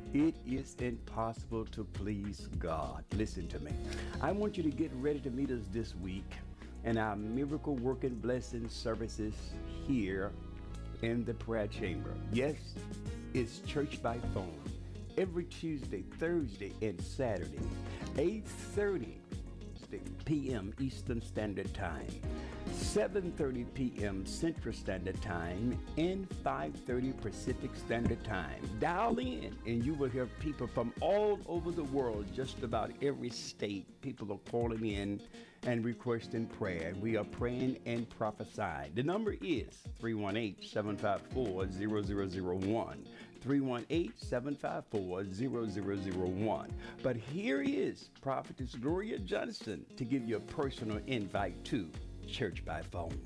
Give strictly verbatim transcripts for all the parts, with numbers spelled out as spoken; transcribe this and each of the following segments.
It is impossible to please God. Listen to me. I want you to get ready to meet us this week in our miracle working blessing services here in the prayer chamber. Yes, it's church by phone every Tuesday, Thursday, and Saturday, eight thirty p m. Eastern Standard Time, seven thirty p m. Central Standard Time, and five thirty Pacific Standard Time. Dial in and you will hear people from all over the world, just about every state. People are calling in and requesting prayer. We are praying and prophesying. The number is three one eight, seven five four, zero zero zero one. three one eight, seven five four, zero zero zero one. But here is Prophetess Gloria Johnson to give you a personal invite to Church by Phone.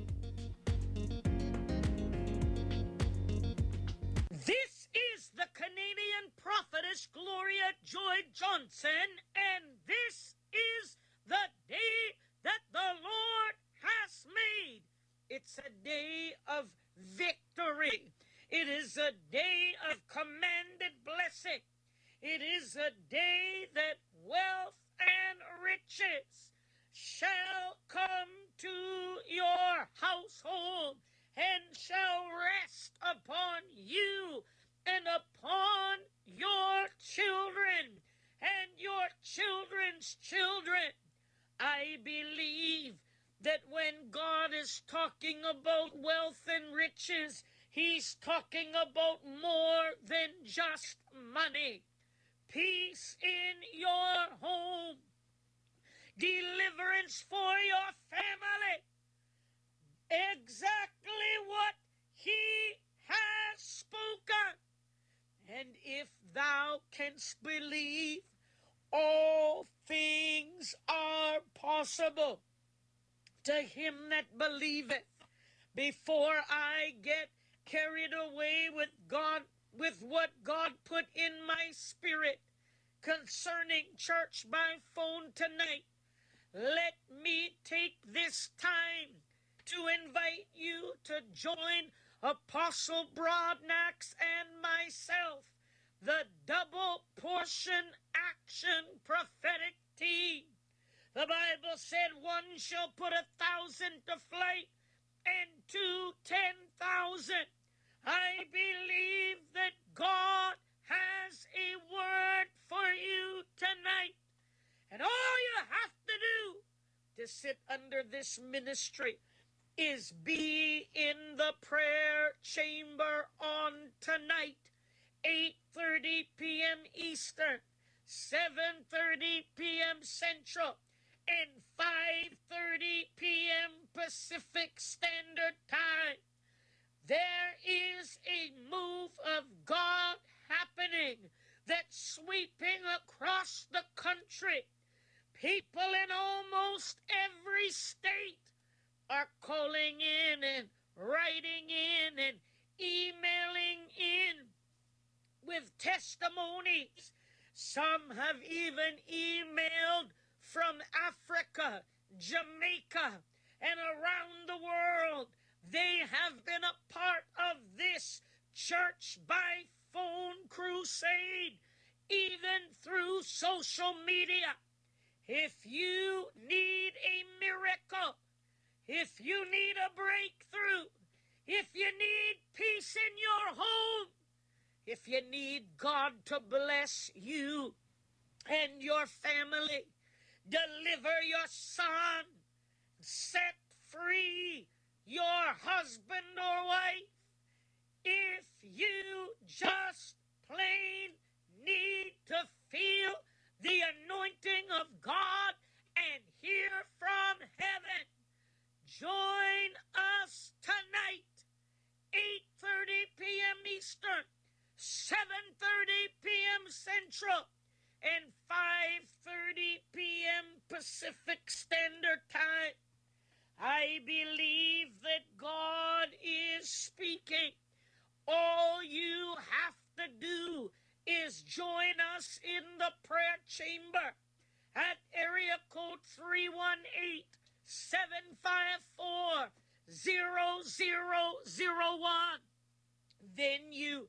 This is the Canadian prophetess Gloria Joy Johnson, and this is the day that the Lord has made. It's a day of victory. It is a day of commanded blessing. It is a day that wealth and riches shall come to your household and shall rest upon you and upon your children and your children's children. I believe that when God is talking about wealth and riches, He's talking about more than just money. Peace in your home, deliverance for your family, exactly what He has spoken. And if thou canst believe, all things are possible to him that believeth. Before I get carried away with God, with what God put in my spirit concerning church by phone tonight, let me take this time to invite you to join Apostle Broadnax and myself, the double portion action prophetic team. The Bible said one shall put a thousand to flight and two ten thousand. I believe that God has a word for you tonight. And all you have to do to sit under this ministry is be in the prayer chamber on tonight, eight thirty p m Eastern, seven thirty p m Central, and five thirty p m Pacific Standard Time. There is a move of God happening that's sweeping across the country. People in almost every state are calling in and writing in and emailing in with testimonies. Some have even emailed from Africa, Jamaica, and around the world. They have been a part of this church by phone crusade, even through social media. If you need a miracle, if you need a breakthrough, if you need peace in your home, if you need God to bless you and your family, deliver your son, set free your husband or wife, if you just plain need to feel the anointing of God and hear from heaven, join us tonight, eight thirty p m Eastern, seven thirty p m Central, and five thirty p m Pacific Standard Time. I believe that God is speaking. All you have to do is join us in the prayer chamber at area code three one eight, seven five four, zero zero zero one. Then you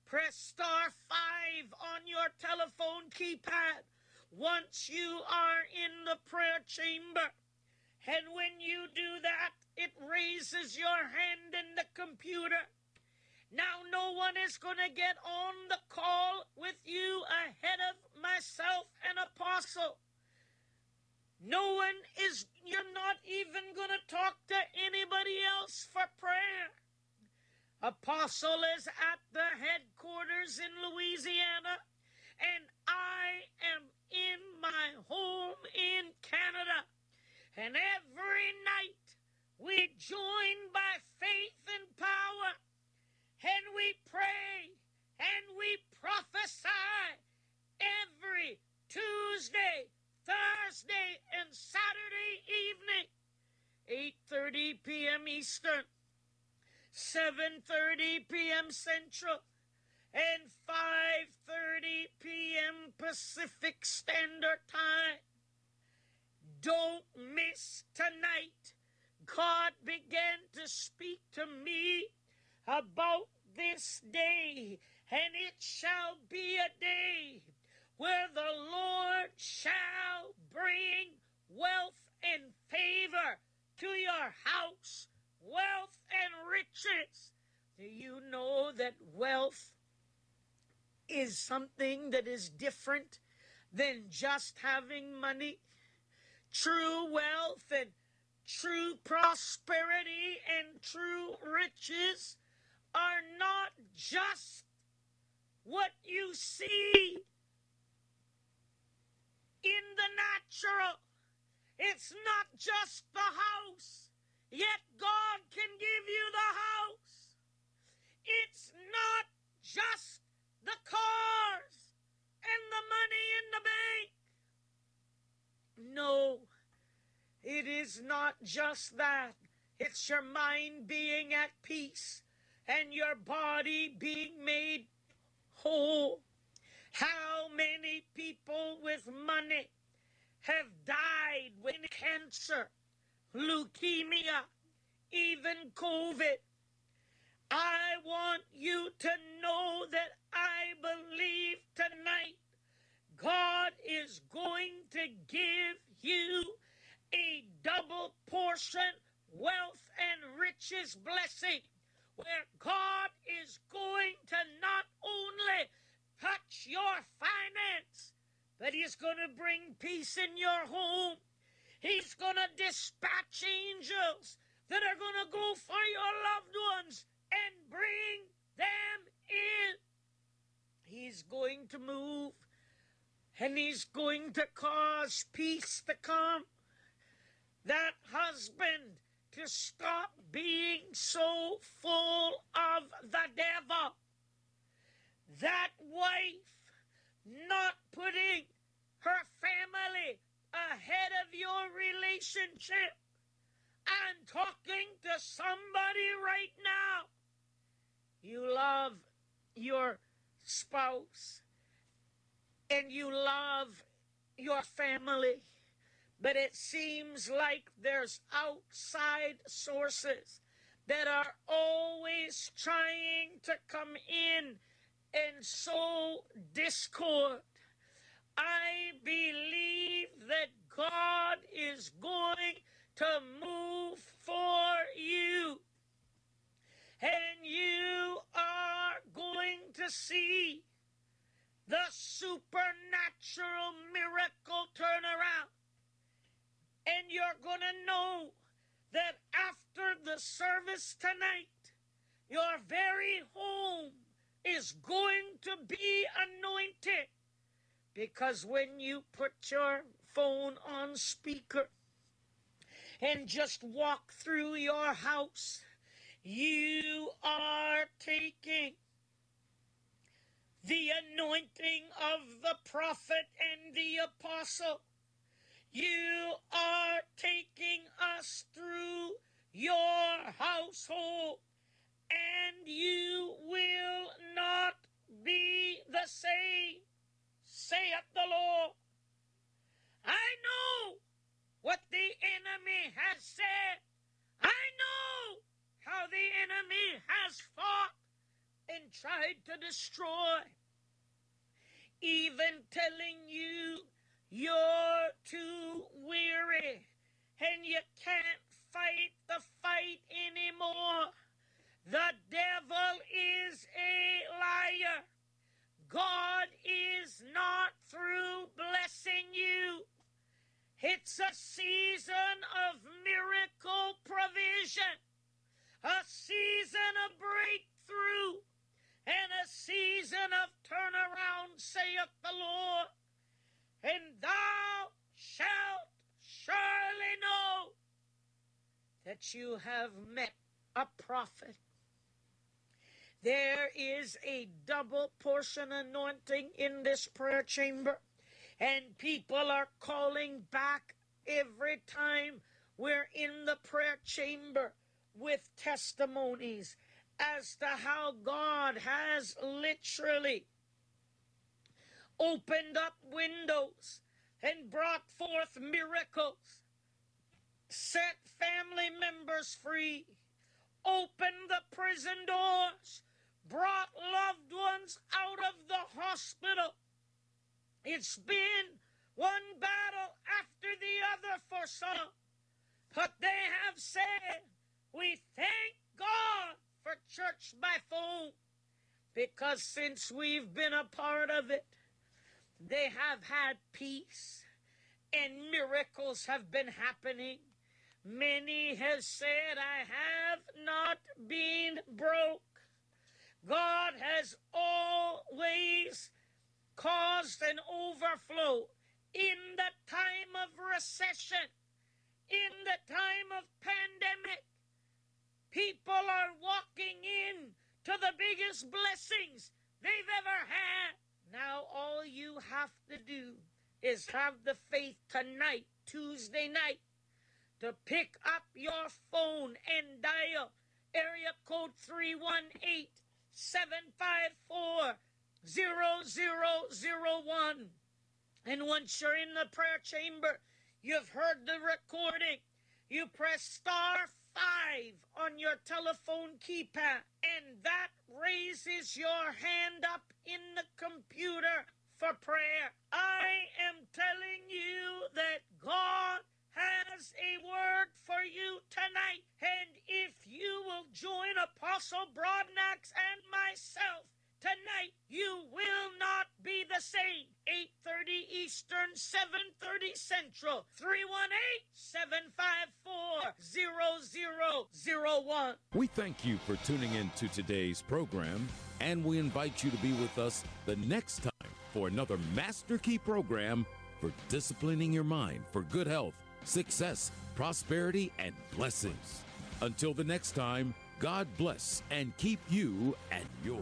Press star five on your telephone keypad once you are in the prayer chamber. And when you do that, it raises your hand in the computer. Now, no one is going to get on the call with you ahead of myself and Apostle. No one is, you're not even going to talk to anybody else for prayer. Apostle is at the headquarters in Louisiana, and I am in my home in Canada. And every night we join by faith and power, and we pray, and we prophesy every Tuesday, Thursday, and Saturday evening, eight thirty p.m. Eastern, seven thirty p.m. Central, and five thirty p.m. Pacific Standard Time. Don't miss tonight. God began to speak to me about this day, and it shall be a day where the Lord shall bring wealth and favor to your house, wealth and riches. Do you know that wealth is something that is different than just having money? True wealth and true prosperity and true riches are not just what you see in the natural. It's not just the house, yet God can give you the house. It's not just the cars and the money in the bank. No, it is not just that. It's your mind being at peace and your body being made whole. How many people with money have died with cancer, leukemia, even COVID? I want you to know that I believe tonight God is going to give you a double portion wealth and riches blessing, where God is going to not only touch your finance, but He's going to bring peace in your home. He's going to dispatch angels that are going to go for your loved ones and bring them in. He's going to move, and He's going to cause peace to come. That husband to stop being so full of the devil. That wife not putting her family ahead of your relationship. I'm talking to somebody right now. You love your spouse and you love your family, but it seems like there's outside sources that are always trying to come in and sow discord. I believe that God is going to move for you, and you are going to see the supernatural miracle turnaround. And you're going to know that after the service tonight, your very home is going to be anointed. Because when you put your phone on speaker and just walk through your house, you are taking the anointing of the prophet and the apostle. You are taking us through your household, and you will not be the same, saith the Lord. I know what the enemy has said. I know how the enemy has fought and tried to destroy, even telling you you're too weary and you can't fight the fight anymore. The devil is a liar. God is not through blessing you. It's a season of miracle provision, a season of breakthrough, and a season of turnaround, saith the Lord. And thou shalt surely know that you have met a prophet. There is a double portion anointing in this prayer chamber, and people are calling back every time we're in the prayer chamber with testimonies as to how God has literally opened up windows and brought forth miracles, set family members free, opened the prison doors, brought loved ones out of the hospital. It's been one battle after the other for some, but they have said, we thank God for church by phone, because since we've been a part of it, they have had peace and miracles have been happening. Many have said, I have not been broke. God has always caused an overflow in the time of recession, in the time of pandemic. People are walking in to the biggest blessings they've ever had. Now all you have to do is have the faith tonight, Tuesday night, to pick up your phone and dial area code three one eight, seven five four, zero zero zero one. And once you're in the prayer chamber, you've heard the recording, you press star five on your telephone keypad, and that raises your hand up in the computer for prayer. I am telling you that God has a word for you tonight, and if you will join Apostle Broadnax and myself tonight, you will not be the same. eight thirty Eastern, seven thirty Central, three one eight, seven five four, zero zero zero one. We thank you for tuning in to today's program, and we invite you to be with us the next time for another Master Key program for disciplining your mind for good health, success, prosperity, and blessings. Until the next time, God bless and keep you and yours.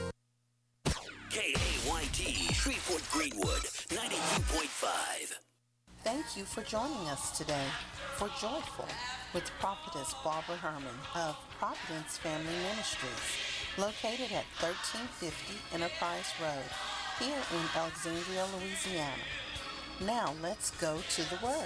K A Y T, Shreveport Greenwood, ninety-two point five. Thank you for joining us today for Joyful with Prophetess Barbara Herman of Providence Family Ministries, located at thirteen fifty Enterprise Road, here in Alexandria, Louisiana. Now let's go to the Word.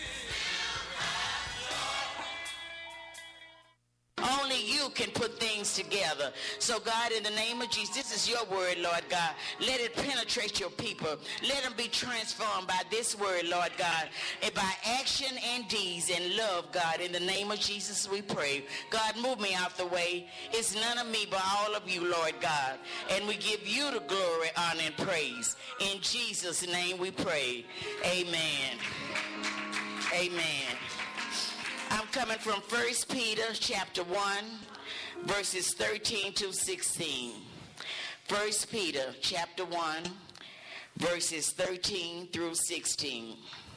Only you can put things together. So God, in the name of Jesus, this is your word, Lord God. Let it penetrate your people. Let them be transformed by this word, Lord God, and by action and deeds and love, God. In the name of Jesus, we pray. God, move me out the way. It's none of me, but all of you, Lord God. And we give you the glory, honor, and praise. In Jesus' name we pray. Amen. Amen. I'm coming from First Peter chapter one, verses thirteen to sixteen. First Peter chapter one, verses thirteen through sixteen.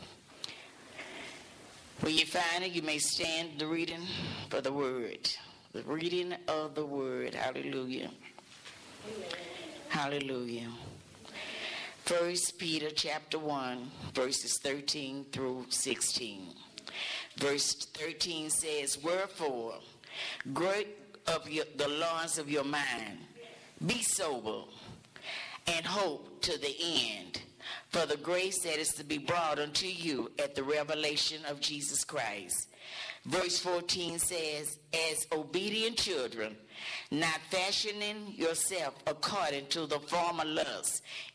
When you find it, you may stand the reading for the word. The reading of the word. Hallelujah. Amen. Hallelujah. First Peter chapter one, verses thirteen through sixteen. Verse thirteen says, wherefore, gird up your, the loins of your mind, be sober, and hope to the end for the grace that is to be brought unto you at the revelation of Jesus Christ. Verse fourteen says, as obedient children, not fashioning yourself according to the former lusts